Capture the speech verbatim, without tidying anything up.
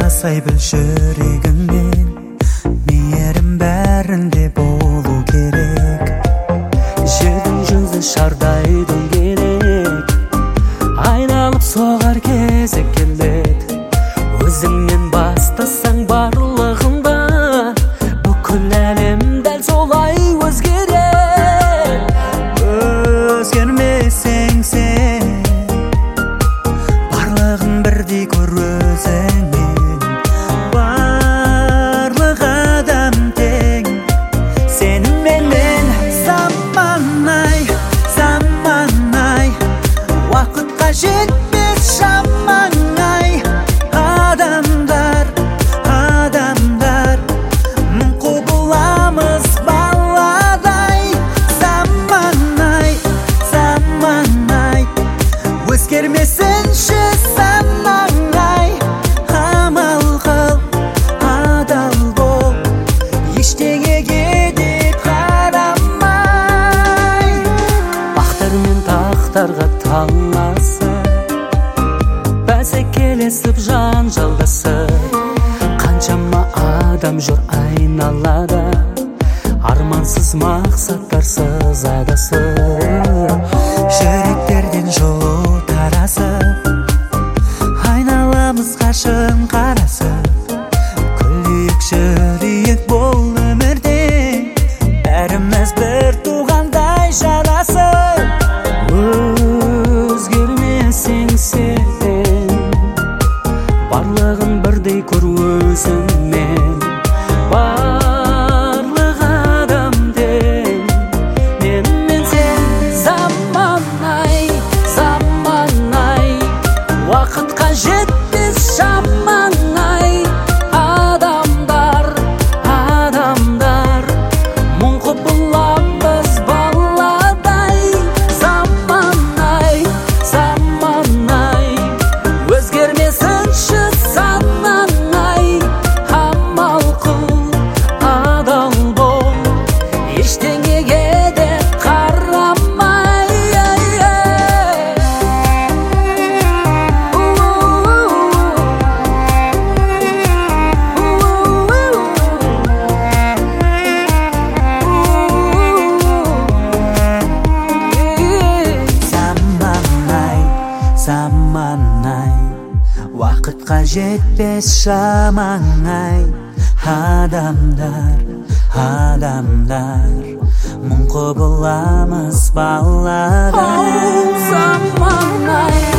жасай біл жүрегіңмен, мейірім бәрінде болу керек. Жердің жүзі шардай дөңгелек, айналып соғар кезі келеді. Өзіңнен бастасаң барлығында, бүкіл әлем дәл солай өзгереді. Өзгермесең сен, барлығын бірдей көр өзіңмен. Барлық адам тең, сеніменен. Заман-ай, заман-ай, уақытқа жетпес шамаң-ай. Адамдар, адамдар, мың құбыламыз баладай. Заман-ай, заман-ай, өзгермесінші санаң-ай. Амал қыл, адал бол, ештеңеге де қарамай. Бақтар мен тақтарға таласып, бәсекелесіп жанжалдасып, қаншама адам жүр айналада, армансыз мақсаттарсыз адасып. Жүректерден жылу тарасып, айналамыз қашын қарасып. Күлейік, жүрейік бұл өмірде, бәріміз бір туғандай жарасып. Өзгермесең сен, барлығын бірдей көр өзіңмен. Барлық адам тең, мен мен сен. Заман-ай, заман-ай, уақытқа жетпес шамаң-ай. Адамдар, адамдар, мың құбыламыз баладай. Заман-ай, заман-ай, өзгермесінші санаң-ай. Амал қыл, адал бол, ештеңеге де қарамай. Заман-ай, заман-ай, уақытқа жетпес шамаң-ай. Адамдар, адамдар, мың құбыламыз баладай. Заман-ай.